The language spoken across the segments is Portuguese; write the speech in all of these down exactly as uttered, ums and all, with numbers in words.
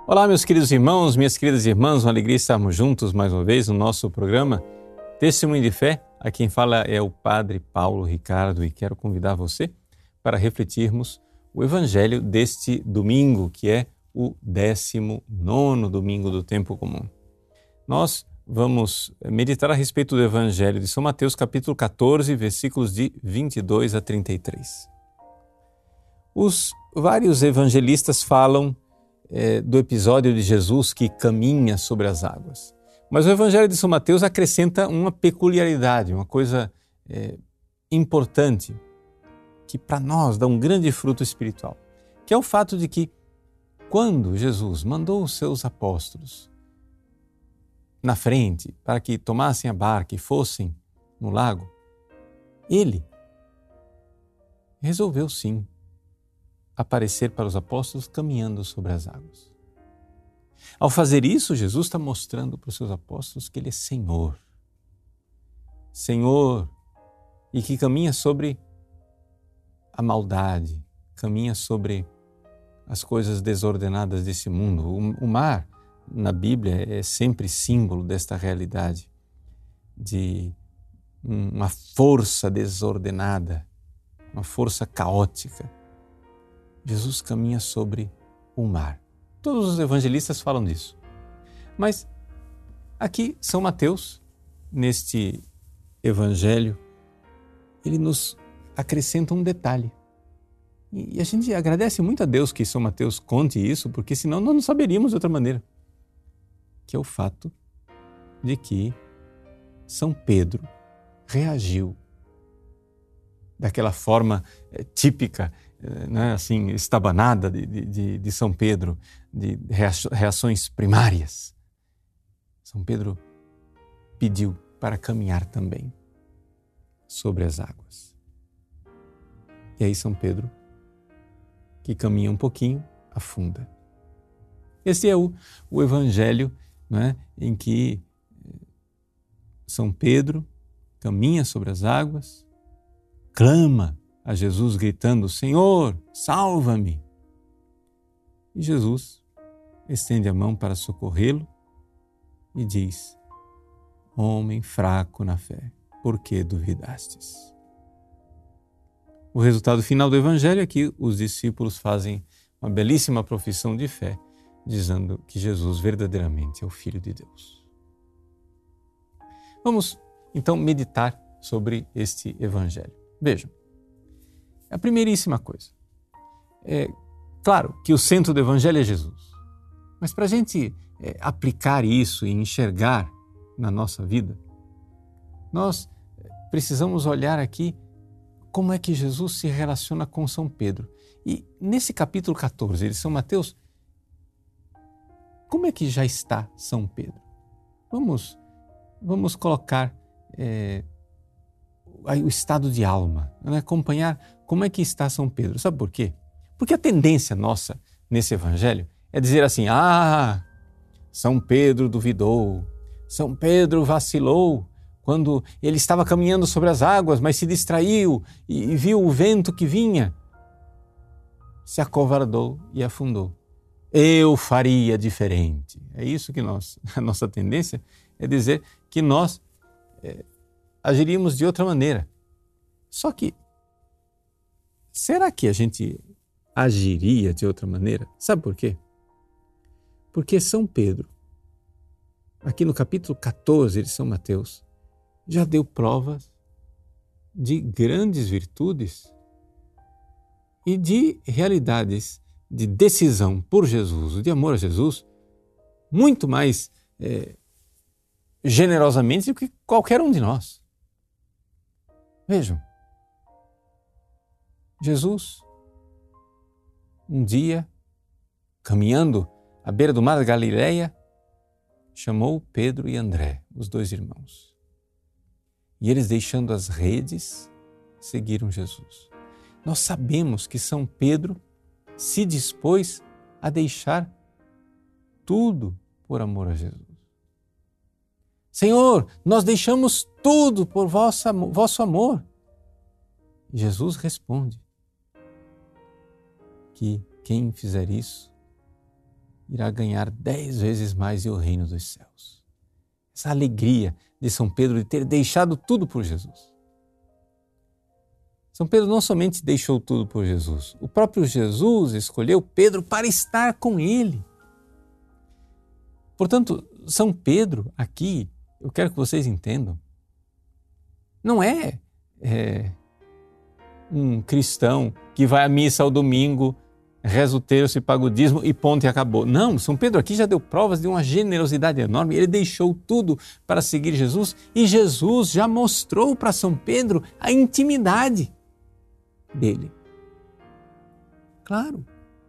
Olá, meus queridos irmãos, minhas queridas irmãs, uma alegria estarmos juntos mais uma vez no nosso programa Testemunho de Fé. A quem fala é o Padre Paulo Ricardo e quero convidar você para refletirmos o Evangelho deste domingo, que é o décimo nono domingo do tempo comum. Nós vamos meditar a respeito do Evangelho de São Mateus, capítulo quatorze, versículos de vinte e dois a trinta e três. Os vários evangelistas falam é, do episódio de Jesus que caminha sobre as águas. Mas o Evangelho de São Mateus acrescenta uma peculiaridade, uma coisa é, importante, que para nós dá um grande fruto espiritual, que é o fato de que quando Jesus mandou os seus apóstolos na frente para que tomassem a barca e fossem no lago, ele resolveu sim aparecer para os apóstolos caminhando sobre as águas. Ao fazer isso, Jesus está mostrando para os seus apóstolos que ele é Senhor. Senhor e que caminha sobre a maldade, caminha sobre as coisas desordenadas desse mundo. O, o mar, na Bíblia, é sempre símbolo desta realidade, de uma força desordenada, uma força caótica. Jesus caminha sobre o mar. Todos os evangelistas falam disso. Mas aqui, São Mateus, neste evangelho, ele nos acrescenta um detalhe. E a gente agradece muito a Deus que São Mateus conte isso, porque senão nós não saberíamos de outra maneira. Que é o fato de que São Pedro reagiu daquela forma é, típica, é, né, assim, estabanada de, de, de São Pedro, de reações primárias. São Pedro pediu para caminhar também sobre as águas. E aí São Pedro, que caminha um pouquinho, afunda. Esse é o, o evangelho, né, em que São Pedro caminha sobre as águas, clama a Jesus gritando: Senhor, salva-me! E Jesus estende a mão para socorrê-lo e diz: homem fraco na fé, por que duvidastes? O resultado final do Evangelho é que os discípulos fazem uma belíssima profissão de fé, dizendo que Jesus verdadeiramente é o Filho de Deus. Vamos, então, meditar sobre este Evangelho. Vejam, a primeiríssima coisa, é claro que o centro do Evangelho é Jesus, mas para a gente é, aplicar isso e enxergar na nossa vida, nós precisamos olhar aqui como é que Jesus se relaciona com São Pedro. E nesse capítulo quatorze de São Mateus, como é que já está São Pedro? Vamos, vamos colocar é, o estado de alma, né? Acompanhar como é que está São Pedro. Sabe por quê? Porque a tendência nossa nesse evangelho é dizer assim: ah, São Pedro duvidou, São Pedro vacilou, quando ele estava caminhando sobre as águas, mas se distraiu e viu o vento que vinha, se acovardou e afundou. Eu faria diferente. É isso que nós, a nossa tendência é dizer que nós é, agiríamos de outra maneira. Só que, será que a gente agiria de outra maneira? Sabe por quê? Porque São Pedro, aqui no capítulo quatorze de São Mateus, já deu provas de grandes virtudes e de realidades de decisão por Jesus, de amor a Jesus, muito mais é, generosamente do que qualquer um de nós. Vejam, Jesus, um dia, caminhando à beira do mar da Galileia, chamou Pedro e André, os dois irmãos. E eles, deixando as redes, seguiram Jesus. Nós sabemos que São Pedro se dispôs a deixar tudo por amor a Jesus. Senhor, nós deixamos tudo por vossa, vosso amor. E Jesus responde que quem fizer isso irá ganhar dez vezes mais o reino dos céus. Essa alegria de São Pedro de ter deixado tudo por Jesus. São Pedro não somente deixou tudo por Jesus, o próprio Jesus escolheu Pedro para estar com ele. Portanto, São Pedro aqui, eu quero que vocês entendam, não é, é um cristão que vai à missa ao domingo, reza o terço e paga o dízimo e ponto e acabou. Não, São Pedro aqui já deu provas de uma generosidade enorme. Ele deixou tudo para seguir Jesus e Jesus já mostrou para São Pedro a intimidade dele. Claro.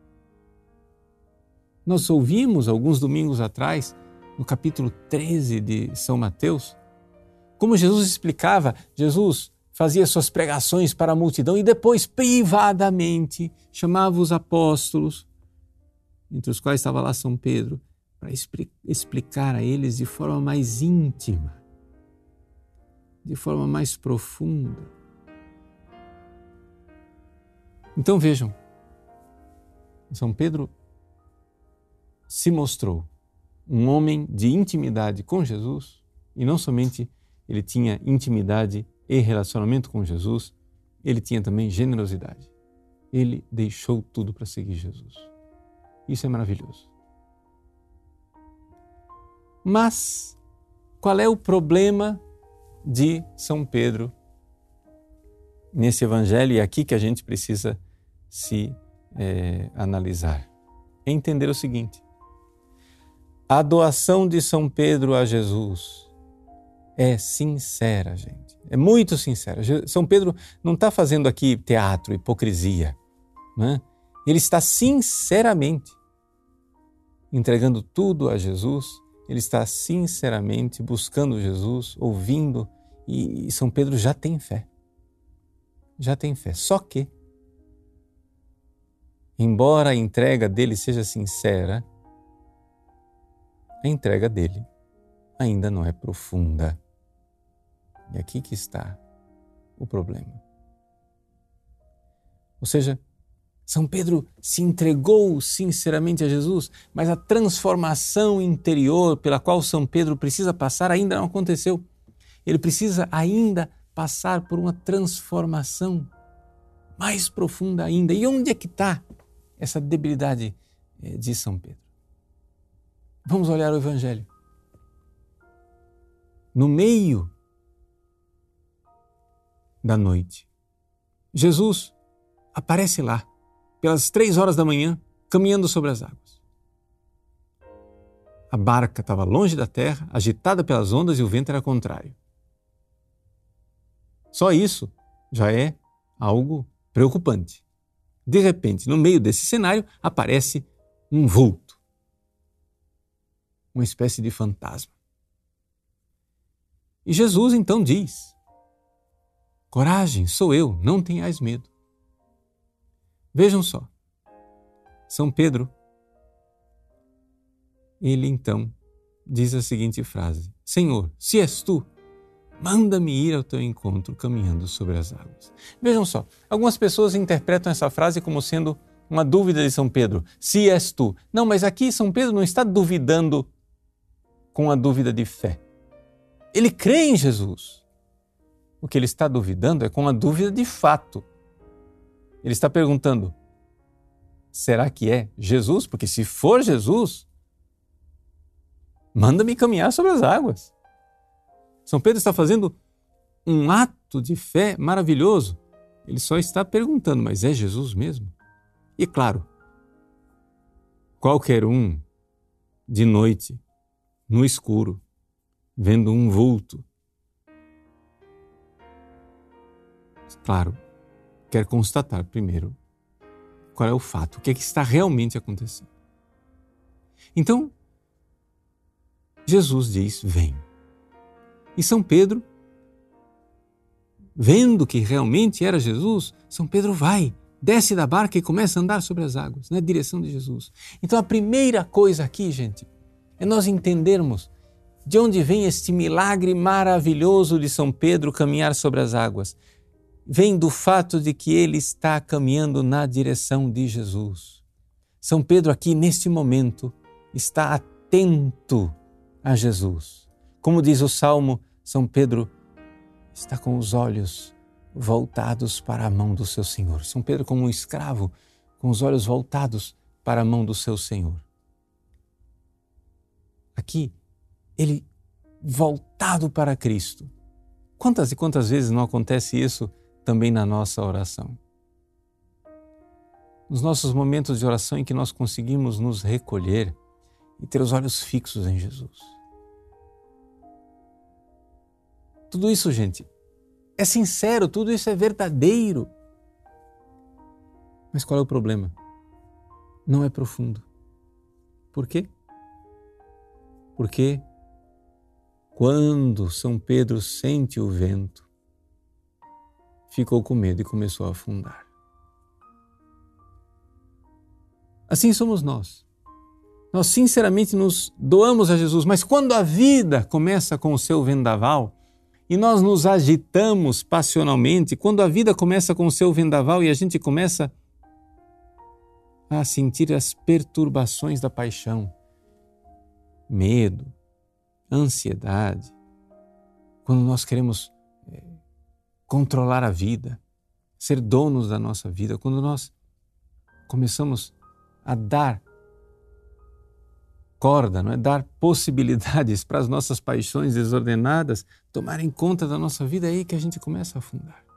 Nós ouvimos alguns domingos atrás, no capítulo treze de São Mateus, como Jesus explicava, Jesus fazia suas pregações para a multidão e depois, privadamente, chamava os apóstolos, entre os quais estava lá São Pedro, para explicar a eles de forma mais íntima, de forma mais profunda. Então vejam, São Pedro se mostrou um homem de intimidade com Jesus e não somente ele tinha intimidade e relacionamento com Jesus, ele tinha também generosidade. Ele deixou tudo para seguir Jesus. Isso é maravilhoso. Mas qual é o problema de São Pedro nesse evangelho? E é aqui que a gente precisa se é, analisar. É entender o seguinte: a doação de São Pedro a Jesus é sincera, gente. É muito sincera. São Pedro não está fazendo aqui teatro, hipocrisia, né? Ele está sinceramente entregando tudo a Jesus. Ele está sinceramente buscando Jesus, ouvindo, e São Pedro já tem fé. Já tem fé. Só que, embora a entrega dele seja sincera, a entrega dele ainda não é profunda. E aqui que está o problema. Ou seja, São Pedro se entregou sinceramente a Jesus, mas a transformação interior pela qual São Pedro precisa passar ainda não aconteceu. Ele precisa ainda passar por uma transformação mais profunda ainda. E onde é que está essa debilidade de São Pedro? Vamos olhar o Evangelho. No meio da noite, Jesus aparece lá, pelas três horas da manhã, caminhando sobre as águas. A barca estava longe da terra, agitada pelas ondas e o vento era contrário. Só isso já é algo preocupante. De repente, no meio desse cenário, aparece um vulto, uma espécie de fantasma. E Jesus então diz: coragem, sou eu, não tenhais medo. Vejam só, São Pedro, ele então diz a seguinte frase: Senhor, se és tu, manda-me ir ao teu encontro caminhando sobre as águas. Vejam só, algumas pessoas interpretam essa frase como sendo uma dúvida de São Pedro, se és tu. Não, mas aqui São Pedro não está duvidando com a dúvida de fé. Ele crê em Jesus. O que ele está duvidando é com a dúvida de fato. Ele está perguntando, será que é Jesus? Porque se for Jesus, manda-me caminhar sobre as águas. São Pedro está fazendo um ato de fé maravilhoso. Ele só está perguntando, mas é Jesus mesmo? E claro, qualquer um de noite, no escuro, vendo um vulto, claro, quer constatar primeiro qual é o fato, o que é que está realmente acontecendo. Então, Jesus diz, vem. E São Pedro, vendo que realmente era Jesus, São Pedro vai, desce da barca e começa a andar sobre as águas, na direção de Jesus. Então a primeira coisa aqui, gente, é nós entendermos de onde vem este milagre maravilhoso de São Pedro caminhar sobre as águas. Vem do fato de que ele está caminhando na direção de Jesus. São Pedro aqui, neste momento, está atento a Jesus. Como diz o Salmo, São Pedro está com os olhos voltados para a mão do seu Senhor. São Pedro, como um escravo, com os olhos voltados para a mão do seu Senhor. Aqui, ele voltado para Cristo. Quantas e quantas vezes não acontece isso também na nossa oração? Nos nossos momentos de oração em que nós conseguimos nos recolher e ter os olhos fixos em Jesus. Tudo isso, gente, é sincero, tudo isso é verdadeiro. Mas qual é o problema? Não é profundo. Por quê? Porque quando São Pedro sente o vento, ficou com medo e começou a afundar. Assim somos nós. Nós sinceramente nos doamos a Jesus, mas quando a vida começa com o seu vendaval e nós nos agitamos passionalmente, quando a vida começa com o seu vendaval e a gente começa a sentir as perturbações da paixão, medo, ansiedade, quando nós queremos é, controlar a vida, ser donos da nossa vida, quando nós começamos a dar corda, não é? Dar possibilidades para as nossas paixões desordenadas tomarem conta da nossa vida, é aí que a gente começa a afundar.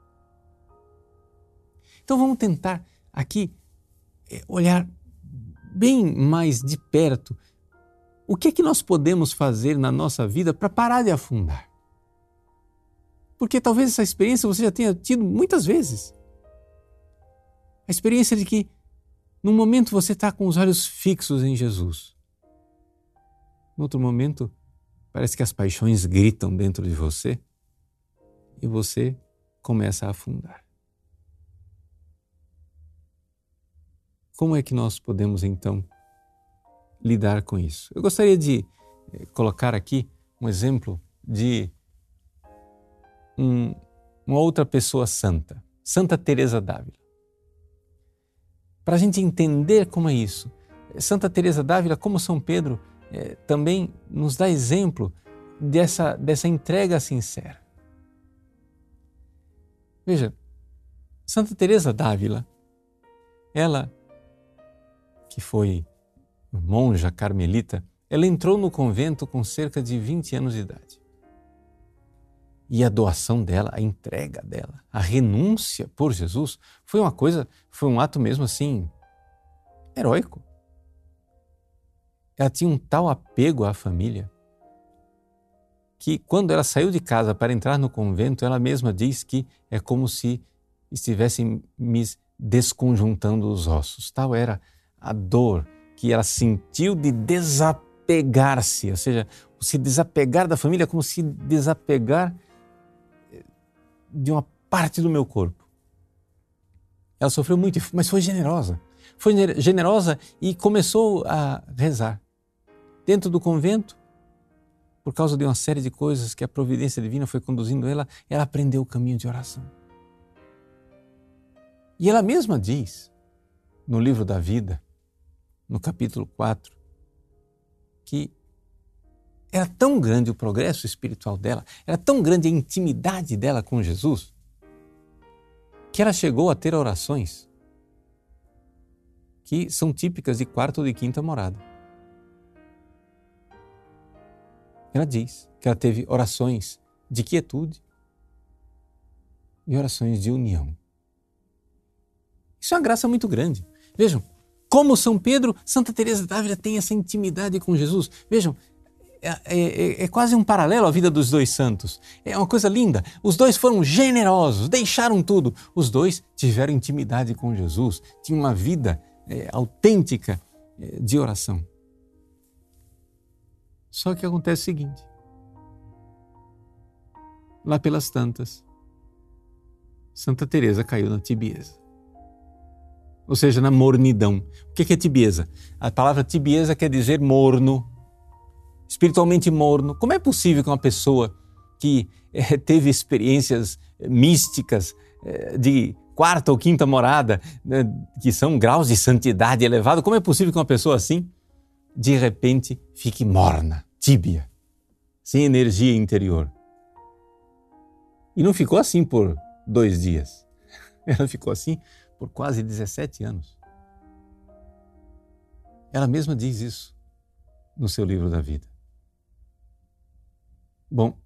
Então vamos tentar aqui olhar bem mais de perto o que é que nós podemos fazer na nossa vida para parar de afundar. Porque talvez essa experiência você já tenha tido muitas vezes. A experiência de que num momento você está com os olhos fixos em Jesus. No outro momento, parece que as paixões gritam dentro de você e você começa a afundar. Como é que nós podemos, então, lidar com isso? Eu gostaria de colocar aqui um exemplo de um, uma outra pessoa santa, Santa Teresa d'Ávila. Para a gente entender como é isso, Santa Teresa d'Ávila, como São Pedro, é, também nos dá exemplo dessa, dessa entrega sincera. Veja, Santa Teresa d'Ávila, ela que foi monja carmelita, ela entrou no convento com cerca de vinte anos de idade. E a doação dela, a entrega dela, a renúncia por Jesus, foi uma coisa, foi um ato mesmo assim, heróico. Ela tinha um tal apego à família que quando ela saiu de casa para entrar no convento, ela mesma diz que é como se estivessem me desconjuntando os ossos. Tal era a dor que ela sentiu de desapegar-se, ou seja, se desapegar da família é como se desapegar de uma parte do meu corpo. Ela sofreu muito, mas foi generosa. Foi generosa e começou a rezar. Dentro do convento, por causa de uma série de coisas que a providência divina foi conduzindo ela, ela aprendeu o caminho de oração. E ela mesma diz, no livro da vida, no capítulo quatro, que era tão grande o progresso espiritual dela, era tão grande a intimidade dela com Jesus, que ela chegou a ter orações que são típicas de quarta ou de quinta morada. Ela diz que ela teve orações de quietude e orações de união. Isso é uma graça muito grande. Vejam, como São Pedro, Santa Teresa d'Ávila tem essa intimidade com Jesus. Vejam, é, é, é quase um paralelo à vida dos dois santos. É uma coisa linda. Os dois foram generosos, deixaram tudo. Os dois tiveram intimidade com Jesus, tinham uma vida é, autêntica é, de oração. Só que acontece o seguinte, lá pelas tantas, Santa Teresa caiu na tibieza. Ou seja, na mornidão. O que é tibieza? A palavra tibieza quer dizer morno, espiritualmente morno. Como é possível que uma pessoa que é, teve experiências místicas é, de quarta ou quinta morada, né, que são graus de santidade elevado, como é possível que uma pessoa assim de repente fique morna, tíbia, sem energia interior. E não ficou assim por dois dias. Ela ficou assim por quase dezessete anos. Ela mesma diz isso no seu livro da vida. Bom,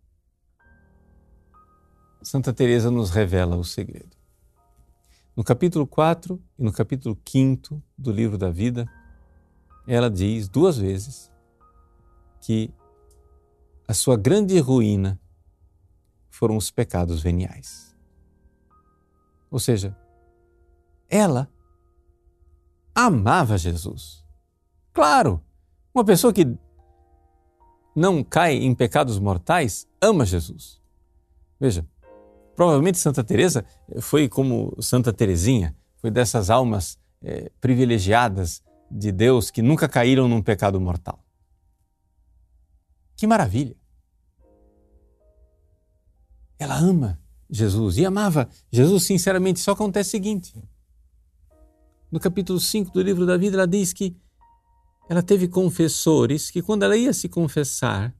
Santa Teresa nos revela o segredo. No capítulo quatro e no capítulo quinto do livro da vida, ela diz duas vezes que a sua grande ruína foram os pecados veniais. Ou seja, ela amava Jesus. Claro, uma pessoa que não cai em pecados mortais ama Jesus. Veja, provavelmente Santa Teresa foi como Santa Teresinha, foi dessas almas é, privilegiadas de Deus que nunca caíram num pecado mortal. Que maravilha! Ela ama Jesus e amava Jesus sinceramente. Só acontece o seguinte: no capítulo cinco do livro da vida, ela diz que ela teve confessores que, quando ela ia se confessar,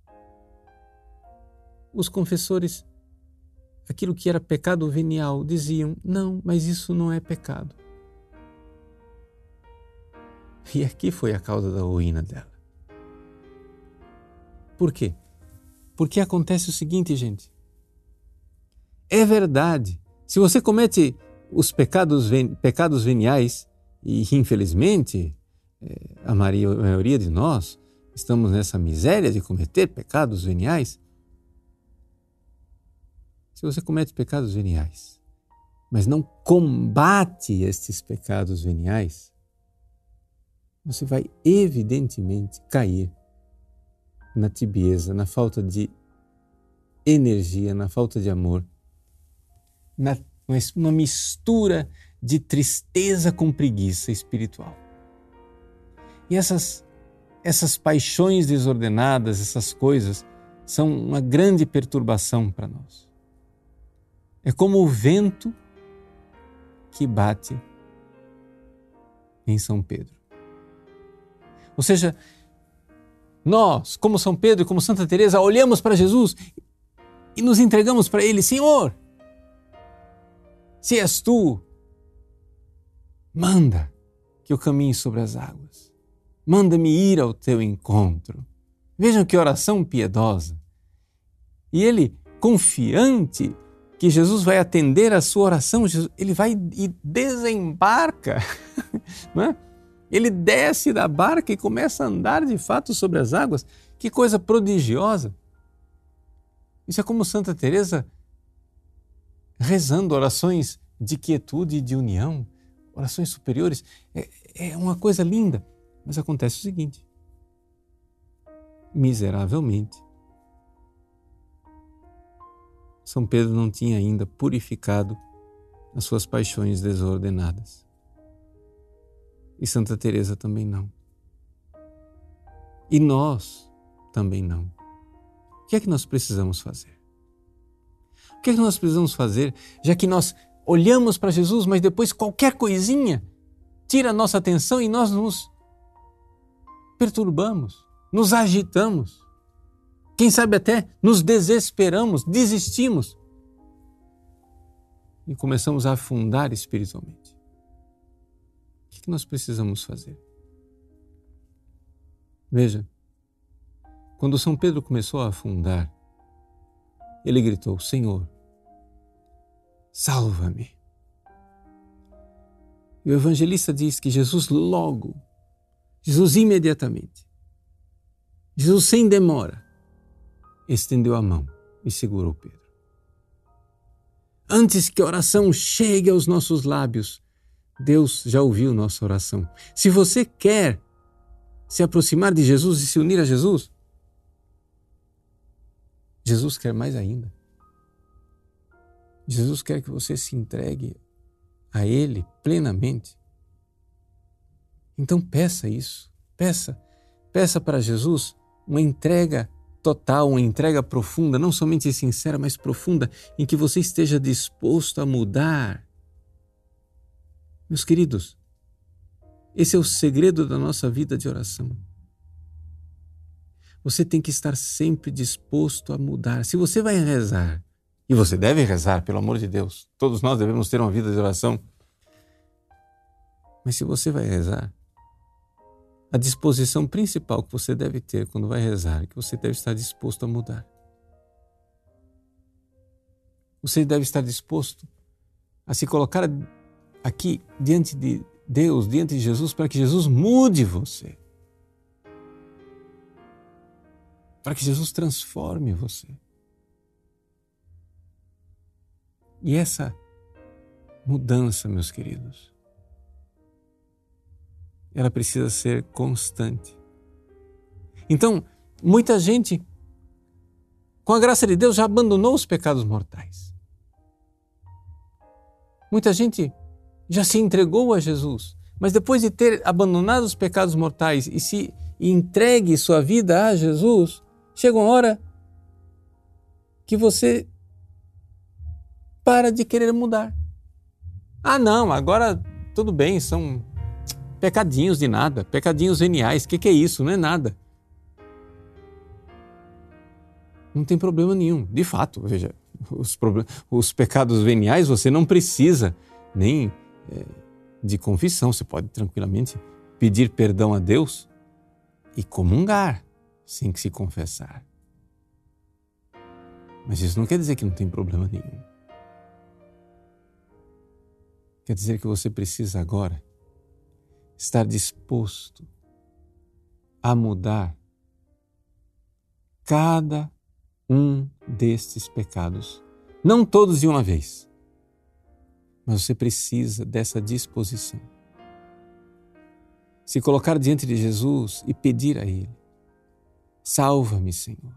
os confessores, aquilo que era pecado venial, diziam: não, mas isso não é pecado. E aqui foi a causa da ruína dela. Por quê? Porque acontece o seguinte, gente. É verdade. Se você comete os pecados, pecados veniais, e infelizmente a maioria de nós estamos nessa miséria de cometer pecados veniais. Se você comete pecados veniais, mas não combate estes pecados veniais, você vai evidentemente cair na tibieza, na falta de energia, na falta de amor, na uma mistura de tristeza com preguiça espiritual. E essas, essas paixões desordenadas, essas coisas, são uma grande perturbação para nós. É como o vento que bate em São Pedro. Ou seja, nós, como São Pedro e como Santa Teresa, olhamos para Jesus e nos entregamos para Ele. Senhor, se és Tu, manda que eu caminhe sobre as águas. Manda-me ir ao Teu encontro. Vejam que oração piedosa. E ele, confiante que Jesus vai atender a sua oração, ele vai e desembarca, não é? Ele desce da barca e começa a andar de fato sobre as águas. Que coisa prodigiosa! Isso é como Santa Teresa rezando orações de quietude e de união, orações superiores. É, é uma coisa linda, mas acontece o seguinte: miseravelmente, São Pedro não tinha ainda purificado as suas paixões desordenadas. E Santa Teresa também não. E nós também não. O que é que nós precisamos fazer? O que é que nós precisamos fazer, já que nós olhamos para Jesus, mas depois qualquer coisinha tira a nossa atenção e nós nos perturbamos, nos agitamos. Quem sabe até nos desesperamos, desistimos e começamos a afundar espiritualmente. O que nós precisamos fazer? Veja, quando São Pedro começou a afundar, ele gritou: Senhor, salva-me. E o evangelista diz que Jesus logo, Jesus imediatamente, Jesus sem demora, estendeu a mão e segurou Pedro. Antes que a oração chegue aos nossos lábios, Deus já ouviu nossa oração. Se você quer se aproximar de Jesus e se unir a Jesus, Jesus quer mais ainda. Jesus quer que você se entregue a Ele plenamente. Então peça isso, peça, peça para Jesus uma entrega total, uma entrega profunda, não somente sincera, mas profunda, em que você esteja disposto a mudar. Meus queridos, esse é o segredo da nossa vida de oração. Você tem que estar sempre disposto a mudar. Se você vai rezar, e você deve rezar, pelo amor de Deus, todos nós devemos ter uma vida de oração, mas se você vai rezar, a disposição principal que você deve ter quando vai rezar é que você deve estar disposto a mudar. Você deve estar disposto a se colocar aqui diante de Deus, diante de Jesus, para que Jesus mude você. Para que Jesus transforme você. E essa mudança, meus queridos, ela precisa ser constante. Então, muita gente, com a graça de Deus, já abandonou os pecados mortais. Muita gente já se entregou a Jesus, mas depois de ter abandonado os pecados mortais e se entregue sua vida a Jesus, chega uma hora que você para de querer mudar. Ah, não, agora tudo bem, são pecadinhos de nada, pecadinhos veniais, o que, que é isso? Não é nada. Não tem problema nenhum. De fato, veja, os, os pecados veniais você não precisa nem é, de confissão. Você pode tranquilamente pedir perdão a Deus e comungar sem que se confessar. Mas isso não quer dizer que não tem problema nenhum. Quer dizer que você precisa agora estar disposto a mudar cada um destes pecados. Não todos de uma vez, mas você precisa dessa disposição. Se colocar diante de Jesus e pedir a Ele: salva-me, Senhor.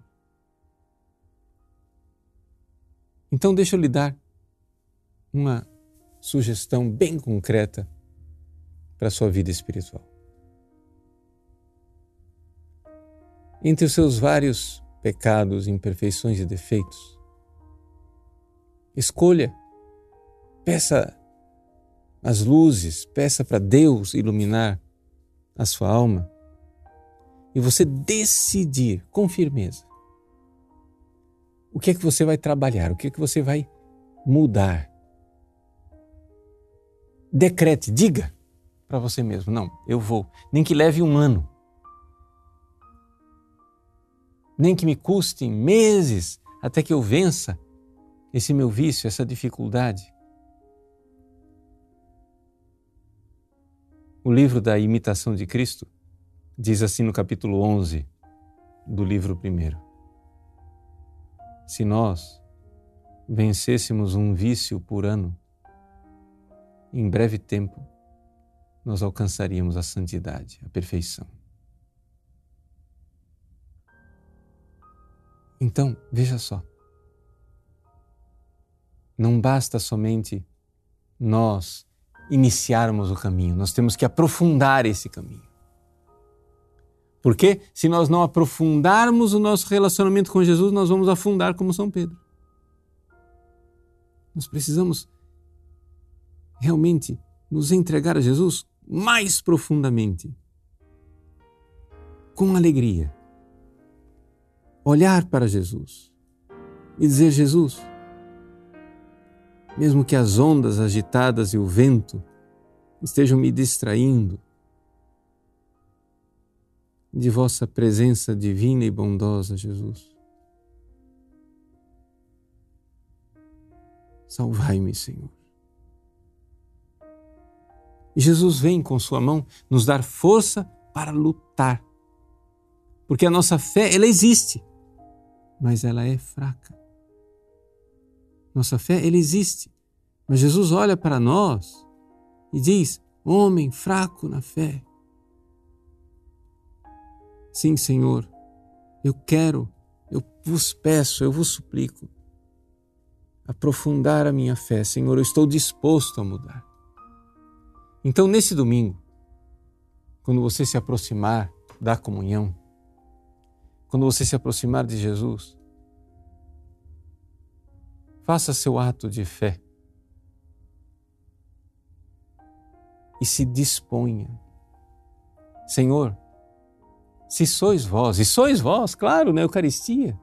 Então deixa eu lhe dar uma sugestão bem concreta para a sua vida espiritual. Entre os seus vários pecados, imperfeições e defeitos, escolha, peça as luzes, peça para Deus iluminar a sua alma e você decidir com firmeza o que é que você vai trabalhar, o que é que você vai mudar. Decrete, diga para você mesmo: não, eu vou, nem que leve um ano, nem que me custe meses até que eu vença esse meu vício, essa dificuldade. O livro da Imitação de Cristo diz assim no capítulo onze do livro primeiro: se nós vencêssemos um vício por ano, em breve tempo nós alcançaríamos a santidade, a perfeição. Então, veja só, não basta somente nós iniciarmos o caminho, nós temos que aprofundar esse caminho. Porque se nós não aprofundarmos o nosso relacionamento com Jesus, nós vamos afundar como São Pedro. Nós precisamos realmente nos entregar a Jesus mais profundamente, com alegria. Olhar para Jesus e dizer: Jesus, mesmo que as ondas agitadas e o vento estejam me distraindo de vossa presença divina e bondosa, Jesus, salvai-me, Senhor. E Jesus vem com sua mão nos dar força para lutar, porque a nossa fé, ela existe, mas ela é fraca. Nossa fé, ela existe, mas Jesus olha para nós e diz: homem fraco na fé. Sim, Senhor, eu quero, eu vos peço, eu vos suplico, aprofundar a minha fé. Senhor, eu estou disposto a mudar. Então, nesse domingo, quando você se aproximar da comunhão, quando você se aproximar de Jesus, faça seu ato de fé e se disponha. Senhor, Se sois vós, e sois vós, claro, na Eucaristia.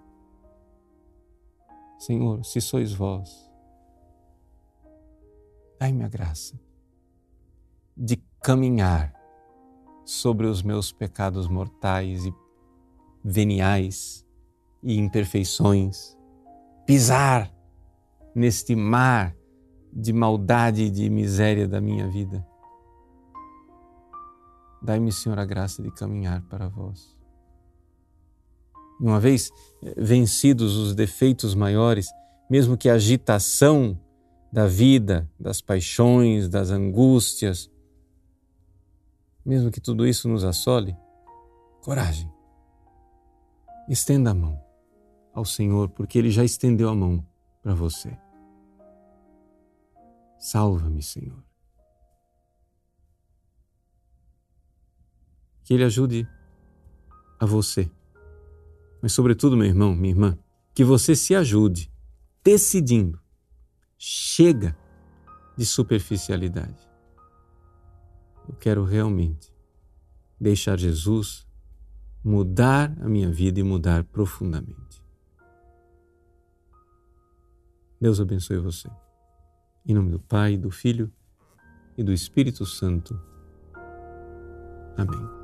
Senhor, se sois vós, dai-me a graça de caminhar sobre os meus pecados mortais e veniais e imperfeições, pisar neste mar de maldade e de miséria da minha vida. Dai-me, Senhor, a graça de caminhar para vós. E uma vez vencidos os defeitos maiores, mesmo que a agitação da vida, das paixões, das angústias, mesmo que tudo isso nos assole, coragem. Estenda a mão ao Senhor, porque Ele já estendeu a mão para você. Salva-me, Senhor. Que Ele ajude a você. Mas, sobretudo, meu irmão, minha irmã, que você se ajude decidindo. Chega de superficialidade. Eu quero realmente deixar Jesus mudar a minha vida e mudar profundamente. Deus abençoe você. Em nome do Pai, do Filho e do Espírito Santo. Amém.